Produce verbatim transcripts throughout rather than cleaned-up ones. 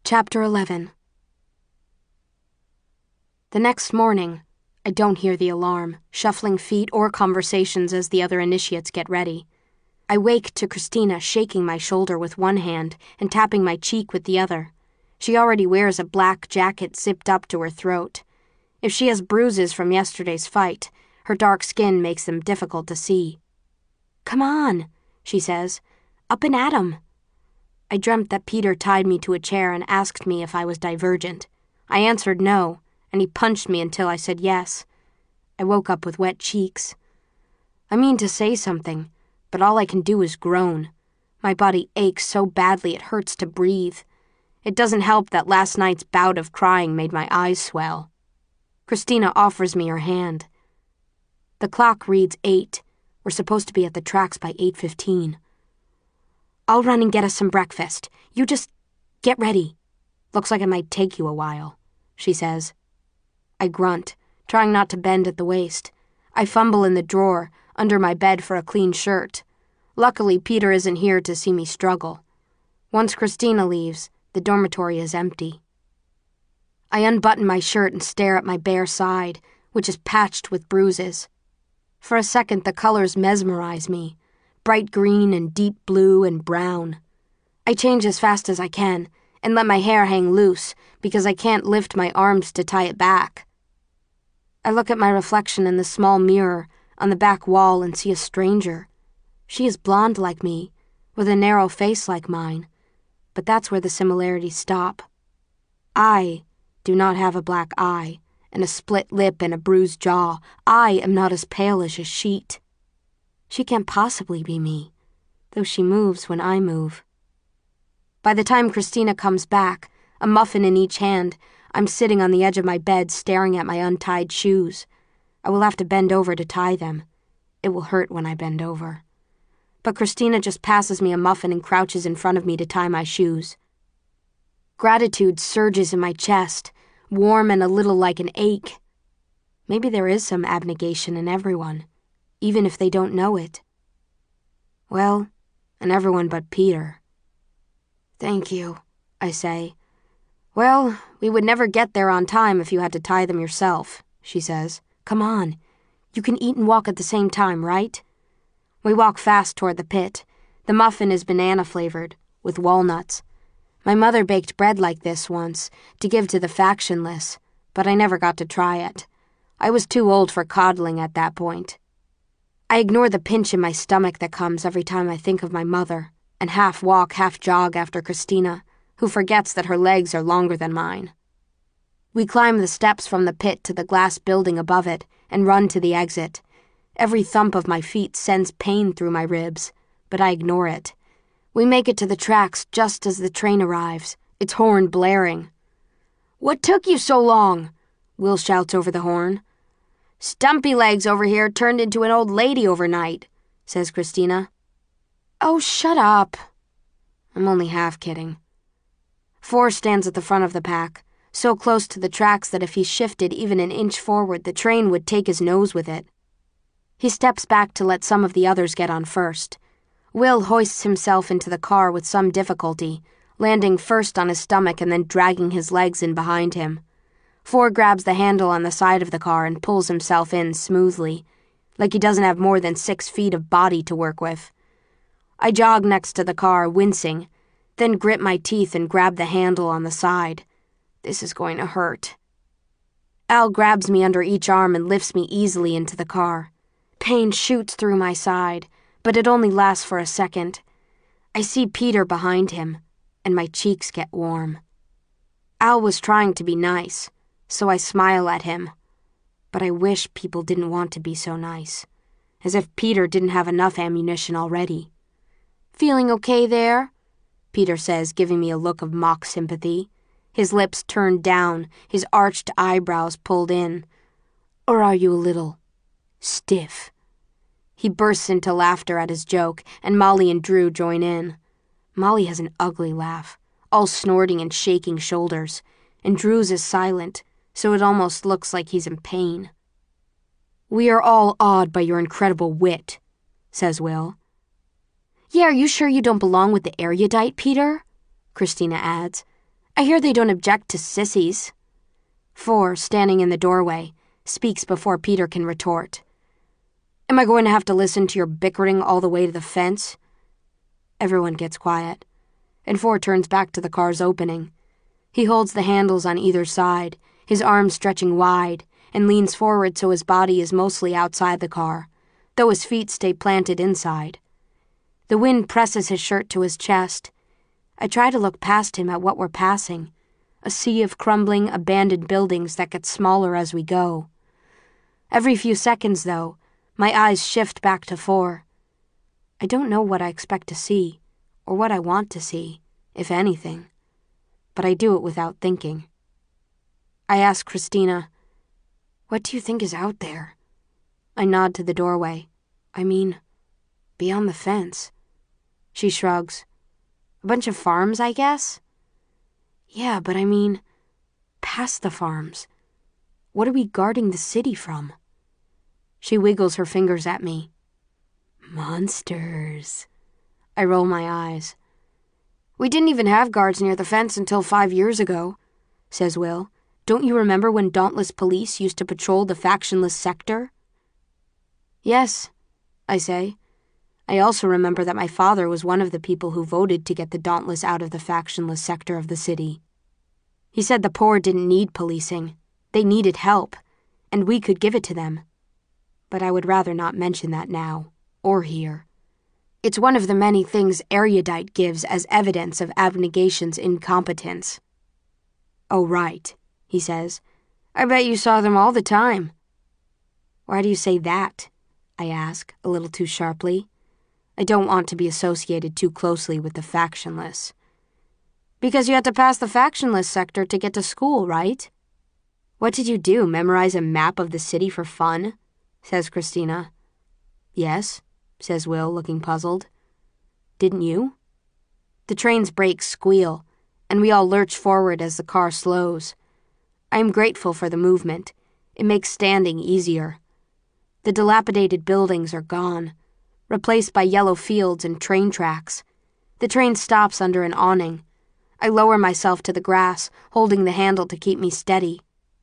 Chapter eleven. The next morning, I don't hear the alarm, shuffling feet, or conversations as the other initiates get ready. I wake to Christina shaking my shoulder with one hand and tapping my cheek with the other. She already wears a black jacket zipped up to her throat. If she has bruises from yesterday's fight, her dark skin makes them difficult to see. "Come on," she says. "Up and at 'em." I dreamt that Peter tied me to a chair and asked me if I was divergent. I answered no, and he punched me until I said yes. I woke up with wet cheeks. I mean to say something, but all I can do is groan. My body aches so badly it hurts to breathe. It doesn't help that last night's bout of crying made my eyes swell. Christina offers me her hand. The clock reads eight. We're supposed to be at the tracks by eight fifteen. "I'll run and get us some breakfast. You just get ready. Looks like it might take you a while," she says. I grunt, trying not to bend at the waist. I fumble in the drawer, under my bed for a clean shirt. Luckily, Peter isn't here to see me struggle. Once Christina leaves, the dormitory is empty. I unbutton my shirt and stare at my bare side, which is patched with bruises. For a second, the colors mesmerize me. Bright green and deep blue and brown. I change as fast as I can and let my hair hang loose because I can't lift my arms to tie it back. I look at my reflection in the small mirror on the back wall and see a stranger. She is blonde like me, with a narrow face like mine, but that's where the similarities stop. I do not have a black eye and a split lip and a bruised jaw. I am not as pale as a sheet. She can't possibly be me, though she moves when I move. By the time Christina comes back, a muffin in each hand, I'm sitting on the edge of my bed staring at my untied shoes. I will have to bend over to tie them. It will hurt when I bend over. But Christina just passes me a muffin and crouches in front of me to tie my shoes. Gratitude surges in my chest, warm and a little like an ache. Maybe there is some abnegation in everyone, even if they don't know it. Well, and everyone but Peter. "Thank you," I say. "Well, we would never get there on time if you had to tie them yourself," she says. "Come on. You can eat and walk at the same time, right?" We walk fast toward the pit. The muffin is banana-flavored, with walnuts. My mother baked bread like this once, to give to the factionless, but I never got to try it. I was too old for coddling at that point. I ignore the pinch in my stomach that comes every time I think of my mother, and half walk, half jog after Christina, who forgets that her legs are longer than mine. We climb the steps from the pit to the glass building above it and run to the exit. Every thump of my feet sends pain through my ribs, but I ignore it. We make it to the tracks just as the train arrives, its horn blaring. "What took you so long?" Will shouts over the horn. "Stumpy Legs over here turned into an old lady overnight," says Christina. "Oh, shut up." I'm only half kidding. Four stands at the front of the pack, so close to the tracks that if he shifted even an inch forward, the train would take his nose with it. He steps back to let some of the others get on first. Will hoists himself into the car with some difficulty, landing first on his stomach and then dragging his legs in behind him. Four grabs the handle on the side of the car and pulls himself in smoothly, like he doesn't have more than six feet of body to work with. I jog next to the car, wincing, then grit my teeth and grab the handle on the side. This is going to hurt. Al grabs me under each arm and lifts me easily into the car. Pain shoots through my side, but it only lasts for a second. I see Peter behind him, and my cheeks get warm. Al was trying to be nice, so I smile at him. But I wish people didn't want to be so nice, as if Peter didn't have enough ammunition already. "Feeling okay there?" Peter says, giving me a look of mock sympathy. His lips turned down, his arched eyebrows pulled in. "Or are you a little stiff?" He bursts into laughter at his joke, and Molly and Drew join in. Molly has an ugly laugh, all snorting and shaking shoulders, and Drew's is silent, so it almost looks like he's in pain. "We are all awed by your incredible wit," says Will. "Yeah, are you sure you don't belong with the erudite, Peter?" Christina adds. I hear they don't object to sissies. Four, standing in the doorway, speaks before Peter can retort. Am I going to have to listen to your bickering all the way to the fence? Everyone gets quiet, and Four turns back to the car's opening. He holds the handles on either side, his arms stretching wide, and leans forward so his body is mostly outside the car, though his feet stay planted inside. The wind presses his shirt to his chest. I try to look past him at what we're passing, a sea of crumbling, abandoned buildings that get smaller as we go. Every few seconds, though, my eyes shift back to Four. I don't know what I expect to see, or what I want to see, if anything, but I do it without thinking. I ask Christina, what do you think is out there? I nod to the doorway. I mean, beyond the fence. She shrugs. A bunch of farms, I guess? Yeah, but I mean, past the farms. What are we guarding the city from? She wiggles her fingers at me. Monsters. I roll my eyes. We didn't even have guards near the fence until five years ago, says Will. Don't you remember when Dauntless police used to patrol the factionless sector? Yes, I say. I also remember that my father was one of the people who voted to get the Dauntless out of the factionless sector of the city. He said the poor didn't need policing. They needed help, and we could give it to them. But I would rather not mention that now, or here. It's one of the many things Erudite gives as evidence of Abnegation's incompetence. Oh, right, he says. I bet you saw them all the time. Why do you say that? I ask, a little too sharply. I don't want to be associated too closely with the factionless. Because you had to pass the factionless sector to get to school, right? What did you do, memorize a map of the city for fun? Says Christina. Yes, says Will, looking puzzled. Didn't you? The train's brakes squeal, and we all lurch forward as the car slows. I am grateful for the movement. It makes standing easier. The dilapidated buildings are gone, replaced by yellow fields and train tracks. The train stops under an awning. I lower myself to the grass, holding the handle to keep me steady.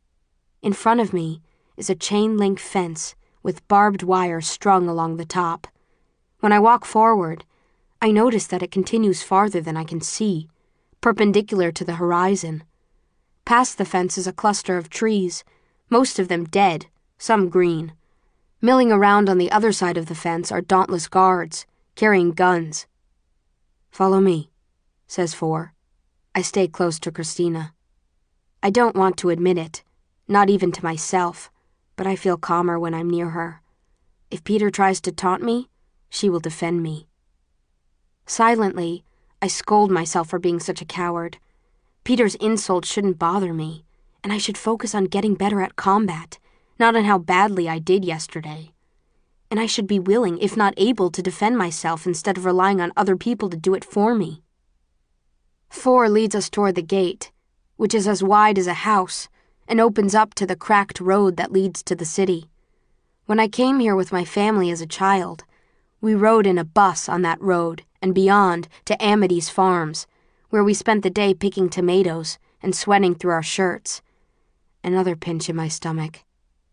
In front of me is a chain-link fence with barbed wire strung along the top. When I walk forward, I notice that it continues farther than I can see, perpendicular to the horizon. Past the fence is a cluster of trees, most of them dead, some green. Milling around on the other side of the fence are dauntless guards, carrying guns. Follow me, says Four. I stay close to Christina. I don't want to admit it, not even to myself, but I feel calmer when I'm near her. If Peter tries to taunt me, she will defend me. Silently, I scold myself for being such a coward. Peter's insult shouldn't bother me, and I should focus on getting better at combat, not on how badly I did yesterday. And I should be willing, if not able, to defend myself instead of relying on other people to do it for me. Four leads us toward the gate, which is as wide as a house, and opens up to the cracked road that leads to the city. When I came here with my family as a child, we rode in a bus on that road and beyond to Amity's farms, where we spent the day picking tomatoes and sweating through our shirts. Another pinch in my stomach.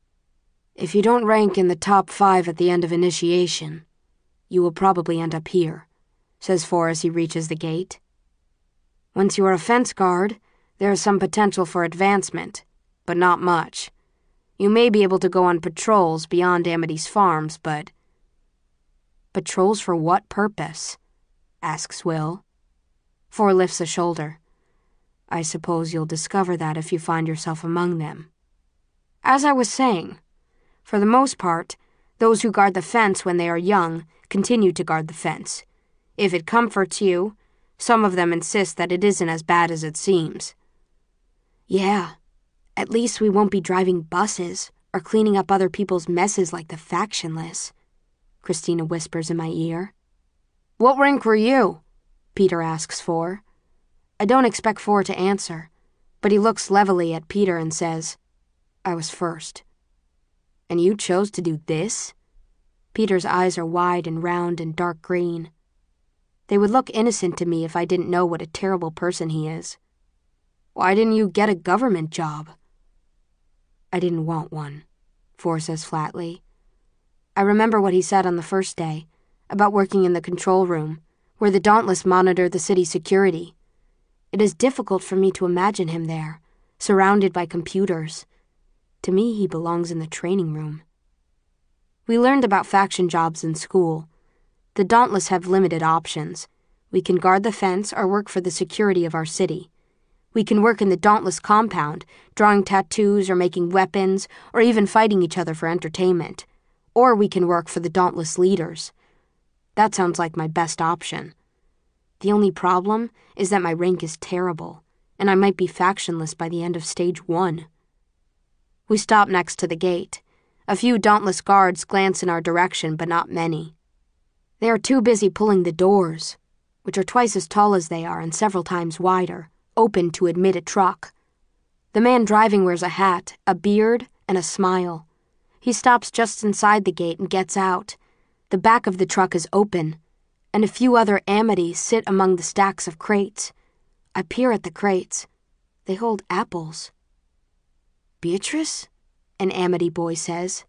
If you don't rank in the top five at the end of initiation, you will probably end up here, says Four as he reaches the gate. Once you are a fence guard, there is some potential for advancement, but not much. You may be able to go on patrols beyond Amity's farms, but... Patrols for what purpose? Asks Will. Four lifts a shoulder. I suppose you'll discover that if you find yourself among them. As I was saying, for the most part, those who guard the fence when they are young continue to guard the fence. If it comforts you, some of them insist that it isn't as bad as it seems. Yeah, at least we won't be driving buses or cleaning up other people's messes like the factionless, Christina whispers in my ear. What rank were you? Peter asks Four. I don't expect Four to answer, but he looks levelly at Peter and says, I was first. And you chose to do this? Peter's eyes are wide and round and dark green. They would look innocent to me if I didn't know what a terrible person he is. Why didn't you get a government job? I didn't want one, Four says flatly. I remember what he said on the first day, about working in the control room, where the Dauntless monitor the city's security. It is difficult for me to imagine him there, surrounded by computers. To me, he belongs in the training room. We learned about faction jobs in school. The Dauntless have limited options. We can guard the fence or work for the security of our city. We can work in the Dauntless compound, drawing tattoos or making weapons, or even fighting each other for entertainment. Or we can work for the Dauntless leaders. That sounds like my best option. The only problem is that my rank is terrible, and I might be factionless by the end of stage one. We stop next to the gate. A few Dauntless guards glance in our direction, but not many. They are too busy pulling the doors, which are twice as tall as they are and several times wider, open to admit a truck. The man driving wears a hat, a beard, and a smile. He stops just inside the gate and gets out. The back of the truck is open, and a few other Amities sit among the stacks of crates. I peer at the crates. They hold apples. Beatrice? An Amity boy says.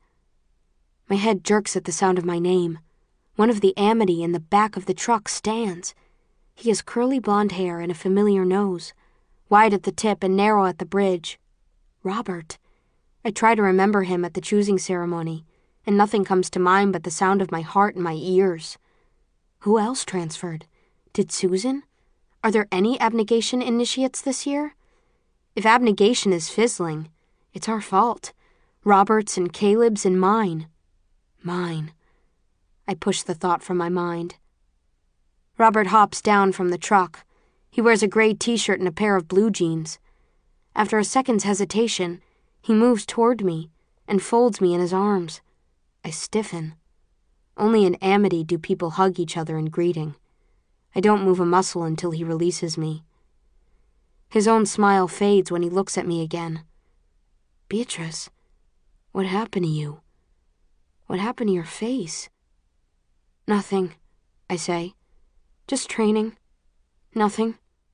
My head jerks at the sound of my name. One of the Amity in the back of the truck stands. He has curly blonde hair and a familiar nose, wide at the tip and narrow at the bridge. Robert. I try to remember him at the choosing ceremony, and nothing comes to mind but the sound of my heart in my ears. Who else transferred? Did Susan? Are there any abnegation initiates this year? If abnegation is fizzling, it's our fault. Robert's and Caleb's and mine. Mine. I push the thought from my mind. Robert hops down from the truck. He wears a gray t-shirt and a pair of blue jeans. After a second's hesitation, he moves toward me and folds me in his arms. I stiffen. Only in Amity do people hug each other in greeting. I don't move a muscle until he releases me. His own smile fades when he looks at me again. Beatrice, what happened to you? What happened to your face? Nothing, I say. Just training. Nothing.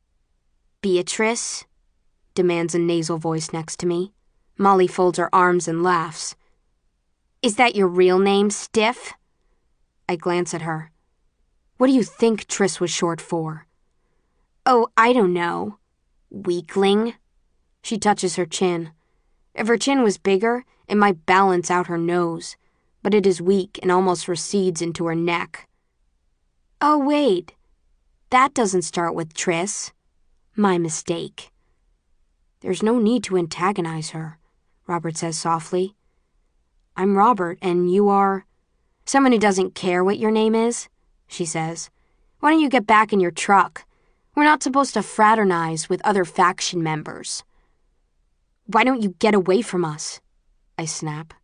Beatrice? Demands a nasal voice next to me. Molly folds her arms and laughs. Is that your real name, Stiff? I glance at her. What do you think Triss was short for? Oh, I don't know. Weakling? She touches her chin. If her chin was bigger, it might balance out her nose, but it is weak and almost recedes into her neck. Oh, wait. That doesn't start with Triss. My mistake. There's no need to antagonize her, Robert says softly. I'm Robert, and you are... Someone who doesn't care what your name is, she says. Why don't you get back in your truck? We're not supposed to fraternize with other faction members. Why don't you get away from us? I snap.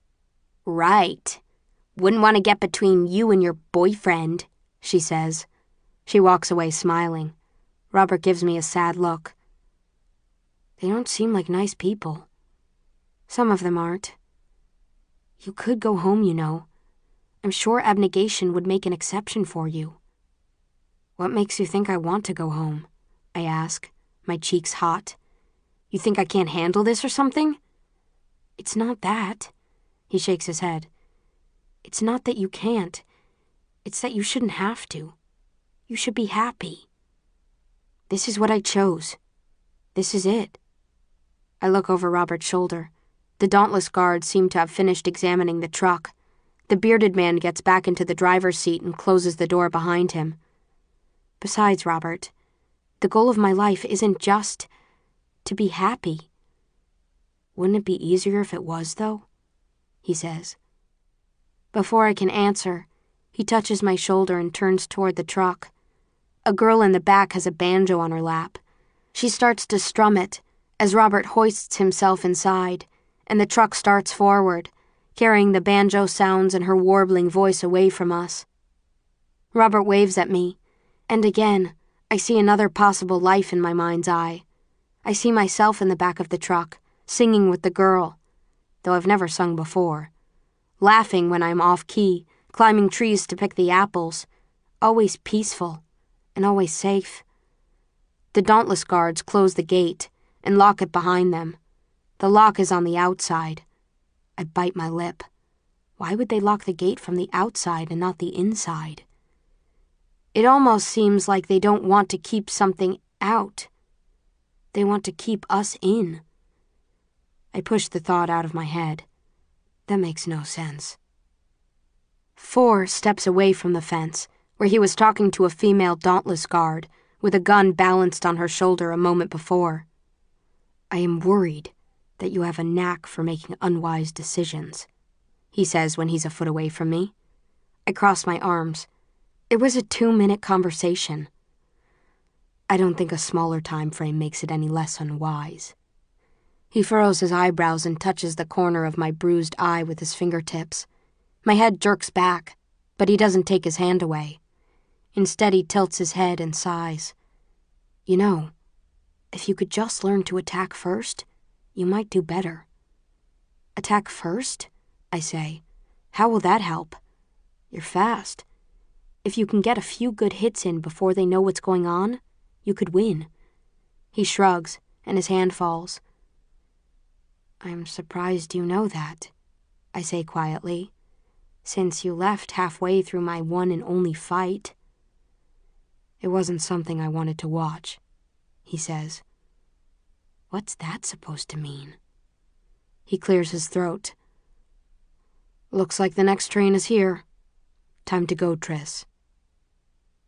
Right. Wouldn't want to get between you and your boyfriend, she says. She walks away smiling. Robert gives me a sad look. They don't seem like nice people. Some of them aren't. You could go home, you know. I'm sure abnegation would make an exception for you. What makes you think I want to go home? I ask, my cheeks hot. You think I can't handle this or something? It's not that. He shakes his head. It's not that you can't. It's that you shouldn't have to. You should be happy. This is what I chose. This is it. I look over Robert's shoulder. The Dauntless guards seem to have finished examining the truck. The bearded man gets back into the driver's seat and closes the door behind him. Besides, Robert, the goal of my life isn't just to be happy. Wouldn't it be easier if it was, though? He says. Before I can answer, he touches my shoulder and turns toward the truck. A girl in the back has a banjo on her lap. She starts to strum it as Robert hoists himself inside, and the truck starts forward, carrying the banjo sounds and her warbling voice away from us. Robert waves at me, and again, I see another possible life in my mind's eye. I see myself in the back of the truck, singing with the girl, though I've never sung before, laughing when I'm off-key, climbing trees to pick the apples, always peaceful and always safe. The Dauntless guards close the gate, and lock it behind them. The lock is on the outside. I bite my lip. Why would they lock the gate from the outside and not the inside? It almost seems like they don't want to keep something out. They want to keep us in. I push the thought out of my head. That makes no sense. Four steps away from the fence, where he was talking to a female Dauntless guard, with a gun balanced on her shoulder a moment before. I am worried that you have a knack for making unwise decisions, he says when he's a foot away from me. I cross my arms. It was a two-minute conversation. I don't think a smaller time frame makes it any less unwise. He furrows his eyebrows and touches the corner of my bruised eye with his fingertips. My head jerks back, but he doesn't take his hand away. Instead, he tilts his head and sighs. You know, if you could just learn to attack first, you might do better. Attack first? I say. How will that help? You're fast. If you can get a few good hits in before they know what's going on, you could win. He shrugs, and his hand falls. I'm surprised you know that, I say quietly, since you left halfway through my one and only fight. It wasn't something I wanted to watch, he says. What's that supposed to mean? He clears his throat. Looks like the next train is here. Time to go, Triss.